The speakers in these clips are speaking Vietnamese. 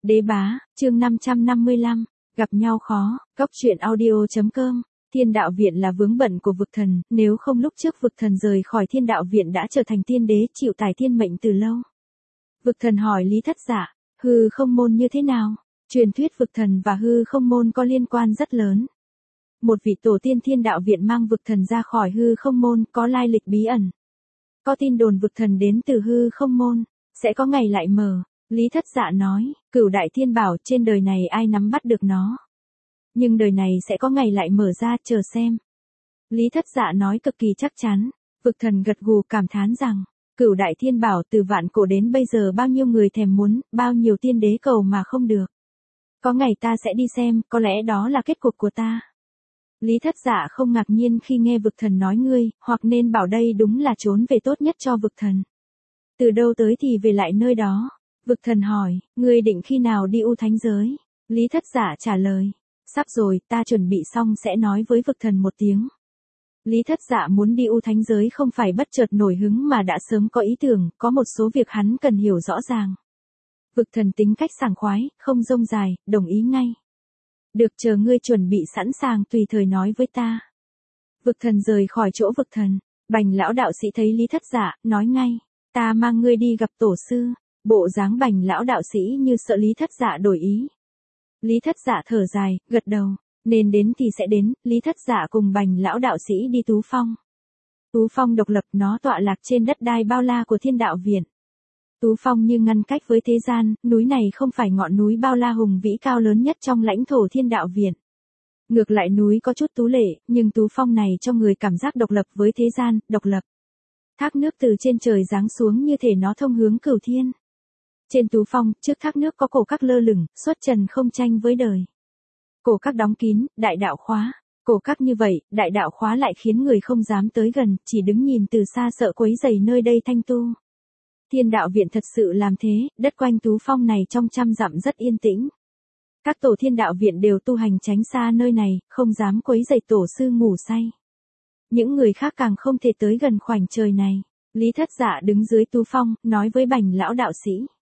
Đế bá, chương 555, gặp nhau khó, cốc truyện audio.com. Thiên đạo viện là vướng bận của vực thần, nếu không lúc trước vực thần rời khỏi thiên đạo viện đã trở thành tiên đế chịu tải thiên mệnh từ lâu. Vực thần hỏi Lý Thất Dạ, hư không môn như thế nào? Truyền thuyết vực thần và hư không môn có liên quan rất lớn. Một vị tổ tiên thiên đạo viện mang vực thần ra khỏi hư không môn có lai lịch bí ẩn. Có tin đồn vực thần đến từ hư không môn, sẽ có ngày lại mở. Lý Thất Dạ nói, Cửu Đại Thiên Bảo trên đời này ai nắm bắt được nó. Nhưng đời này sẽ có ngày lại mở ra, chờ xem. Lý Thất Dạ nói cực kỳ chắc chắn. Vực thần gật gù cảm thán rằng, Cửu Đại Thiên Bảo từ vạn cổ đến bây giờ bao nhiêu người thèm muốn, bao nhiêu tiên đế cầu mà không được. Có ngày ta sẽ đi xem, có lẽ đó là kết cục của ta. Lý Thất Dạ không ngạc nhiên khi nghe vực thần nói ngươi, hoặc nên bảo đây đúng là trốn về tốt nhất cho vực thần. Từ đâu tới thì về lại nơi đó. Vực thần hỏi, ngươi định khi nào đi U Thánh Giới? Lý Thất Dạ trả lời, sắp rồi, ta chuẩn bị xong sẽ nói với vực thần một tiếng. Lý Thất Dạ muốn đi U Thánh Giới không phải bất chợt nổi hứng mà đã sớm có ý tưởng, có một số việc hắn cần hiểu rõ ràng. Vực thần tính cách sảng khoái, không rông dài, đồng ý ngay. Được, chờ ngươi chuẩn bị sẵn sàng tùy thời nói với ta. Vực thần rời khỏi chỗ vực thần, Bành lão đạo sĩ thấy Lý Thất Dạ, nói ngay, ta mang ngươi đi gặp tổ sư. Bộ dáng Bành lão đạo sĩ như sợ Lý Thất Dạ đổi ý. Lý Thất Dạ thở dài, gật đầu, nên đến thì sẽ đến. Lý Thất Dạ cùng Bành lão đạo sĩ đi Tú Phong. Tú Phong độc lập, nó tọa lạc trên đất đai bao la của thiên đạo viện. Tú Phong như ngăn cách với thế gian, núi này không phải ngọn núi bao la hùng vĩ cao lớn nhất trong lãnh thổ thiên đạo viện. Ngược lại núi có chút tú lệ, nhưng Tú Phong này cho người cảm giác độc lập với thế gian, độc lập. Thác nước từ trên trời giáng xuống như thể nó thông hướng cửu thiên. Trên Tú Phong, trước thác nước có cổ các lơ lửng, xuất trần không tranh với đời. Cổ các đóng kín, đại đạo khóa. Cổ các như vậy, đại đạo khóa lại khiến người không dám tới gần, chỉ đứng nhìn từ xa sợ quấy rầy nơi đây thanh tu. Thiên đạo viện thật sự làm thế, đất quanh Tú Phong này trong trăm dặm rất yên tĩnh. Các tổ thiên đạo viện đều tu hành tránh xa nơi này, không dám quấy rầy tổ sư ngủ say. Những người khác càng không thể tới gần khoảnh trời này. Lý Thất Dạ đứng dưới Tú Phong, nói với Bành lão đạo sĩ.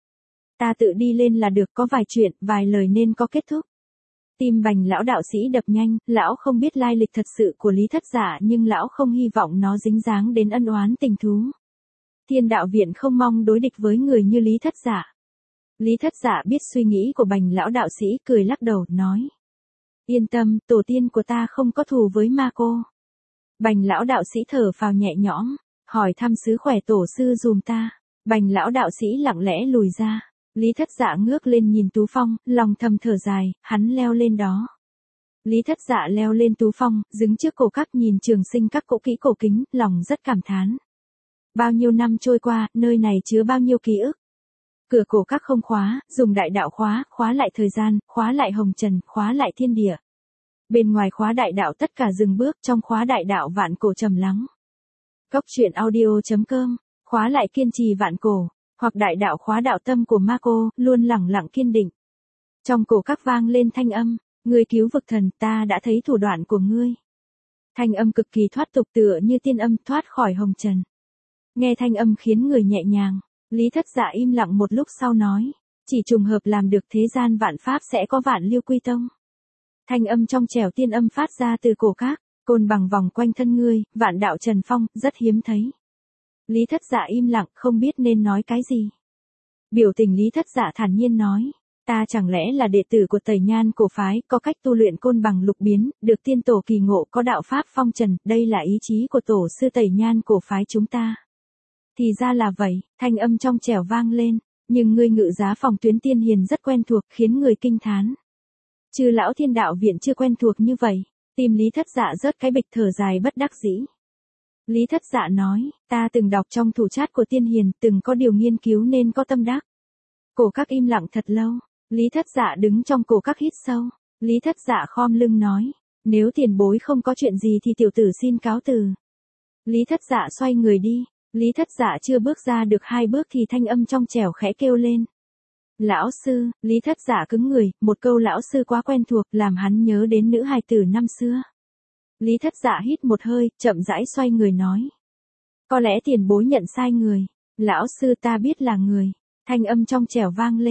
Ta tự đi lên là được, có vài chuyện, vài lời nên có kết thúc. Tim Bành lão đạo sĩ đập nhanh, lão không biết lai lịch thật sự của Lý Thất Dạ nhưng lão không hy vọng nó dính dáng đến ân oán tình thú. Thiên đạo viện không mong đối địch với người như Lý Thất Dạ. Lý Thất Dạ biết suy nghĩ của Bành lão đạo sĩ, cười lắc đầu, nói. Yên tâm, tổ tiên của ta không có thù với ma cô. Bành lão đạo sĩ thở phào nhẹ nhõm, hỏi thăm sức khỏe tổ sư dùm ta. Bành lão đạo sĩ lặng lẽ lùi ra. Lý Thất Dạ ngước lên nhìn Tú Phong, lòng thầm thở dài, hắn leo lên đó. Lý Thất Dạ leo lên Tú Phong, đứng trước cổ các nhìn trường sinh các cỗ kỹ cổ kính, lòng rất cảm thán. Bao nhiêu năm trôi qua, nơi này chứa bao nhiêu ký ức. Cửa cổ các không khóa, dùng đại đạo khóa, khóa lại thời gian, khóa lại hồng trần, khóa lại thiên địa. Bên ngoài khóa đại đạo tất cả dừng bước, trong khóa đại đạo vạn cổ trầm lắng. Cốc truyện audio.com, khóa lại kiên trì vạn cổ. Hoặc đại đạo khóa đạo tâm của ma cô, luôn lẳng lặng kiên định. Trong cổ các vang lên thanh âm, ngươi cứu vực thần, ta đã thấy thủ đoạn của ngươi. Thanh âm cực kỳ thoát tục tựa như tiên âm thoát khỏi hồng trần. Nghe thanh âm khiến người nhẹ nhàng, Lý Thất Dạ im lặng một lúc sau nói, chỉ trùng hợp làm được thế gian vạn pháp sẽ có vạn lưu quy tông. Thanh âm trong trẻo tiên âm phát ra từ cổ các, côn bằng vòng quanh thân ngươi, vạn đạo trần phong, rất hiếm thấy. Lý Thất Dạ im lặng, không biết nên nói cái gì. Biểu tình Lý Thất Dạ thản nhiên nói, ta chẳng lẽ là đệ tử của Tẩy Nhan cổ phái, có cách tu luyện côn bằng lục biến, được tiên tổ kỳ ngộ, có đạo pháp phong trần, đây là ý chí của tổ sư Tẩy Nhan cổ phái chúng ta. Thì ra là vậy, thanh âm trong trẻo vang lên, nhưng ngươi ngự giá phòng tuyến tiên hiền rất quen thuộc, khiến người kinh thán. Chư lão thiên đạo viện chưa quen thuộc như vậy, tim Lý Thất Dạ rớt cái bịch, thở dài bất đắc dĩ. Lý Thất Dạ nói, ta từng đọc trong thủ chát của tiên hiền, từng có điều nghiên cứu nên có tâm đắc. Cổ các im lặng thật lâu, Lý Thất Dạ đứng trong cổ các hít sâu. Lý Thất Dạ khom lưng nói, nếu tiền bối không có chuyện gì thì tiểu tử xin cáo từ. Lý Thất Dạ xoay người đi. Lý Thất Dạ chưa bước ra được 2 bước thì thanh âm trong trẻo khẽ kêu lên. Lão sư, Lý Thất Dạ cứng người, một câu lão sư quá quen thuộc làm hắn nhớ đến nữ hài tử năm xưa. Lý Thất Dạ hít một hơi, chậm rãi xoay người nói. Có lẽ tiền bối nhận sai người. Lão sư ta biết là người. Thanh âm trong trẻo vang lên.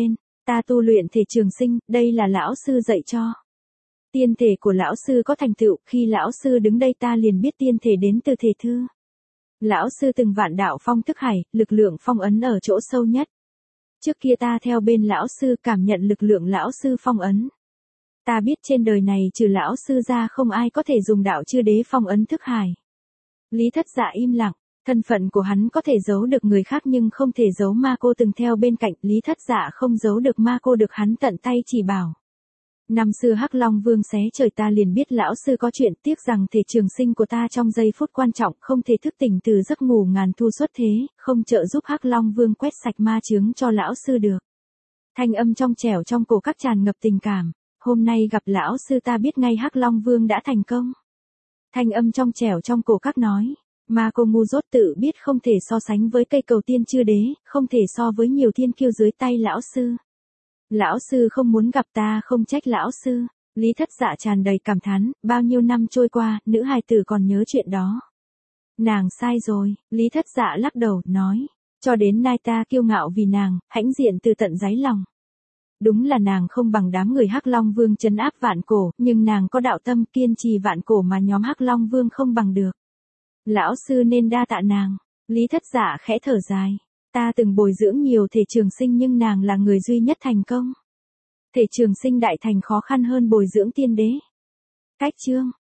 Ta tu luyện thể trường sinh, đây là lão sư dạy cho. Tiên thể của lão sư có thành tựu, khi lão sư đứng đây ta liền biết tiên thể đến từ thể thư. Lão sư từng vạn đạo phong thức hải, lực lượng phong ấn ở chỗ sâu nhất. Trước kia ta theo bên lão sư cảm nhận lực lượng lão sư phong ấn. Ta biết trên đời này trừ lão sư ra không ai có thể dùng đạo chư đế phong ấn thức hải. Lý Thất Dạ im lặng, thân phận của hắn có thể giấu được người khác nhưng không thể giấu ma cô từng theo bên cạnh. Lý Thất Dạ không giấu được ma cô được hắn tận tay chỉ bảo. Năm xưa Hắc Long Vương xé trời ta liền biết lão sư có chuyện, tiếc rằng thể trường sinh của ta trong giây phút quan trọng không thể thức tỉnh từ giấc ngủ ngàn thu xuất thế, không trợ giúp Hắc Long Vương quét sạch ma chướng cho lão sư được. Thanh âm trong trẻo trong cổ các tràn ngập tình cảm, hôm nay gặp lão sư ta biết ngay Hắc Long Vương đã thành công. Thanh âm trong trẻo trong cổ các nói, ma cô ngu dốt tự biết không thể so sánh với cây cầu tiên chư đế, không thể so với nhiều thiên kiêu dưới tay lão sư. Lão sư không muốn gặp ta không trách lão sư. Lý Thất Dạ tràn đầy cảm thán, bao nhiêu năm trôi qua, nữ hài tử còn nhớ chuyện đó. Nàng sai rồi, Lý Thất Dạ lắc đầu, nói, cho đến nay ta kiêu ngạo vì nàng, hãnh diện từ tận đáy lòng. Đúng là nàng không bằng đám người Hắc Long Vương trấn áp vạn cổ, nhưng nàng có đạo tâm kiên trì vạn cổ mà nhóm Hắc Long Vương không bằng được. Lão sư nên đa tạ nàng. Lý Thất Dạ khẽ thở dài. Ta từng bồi dưỡng nhiều thể trường sinh nhưng nàng là người duy nhất thành công. Thể trường sinh đại thành khó khăn hơn bồi dưỡng tiên đế. Cách chương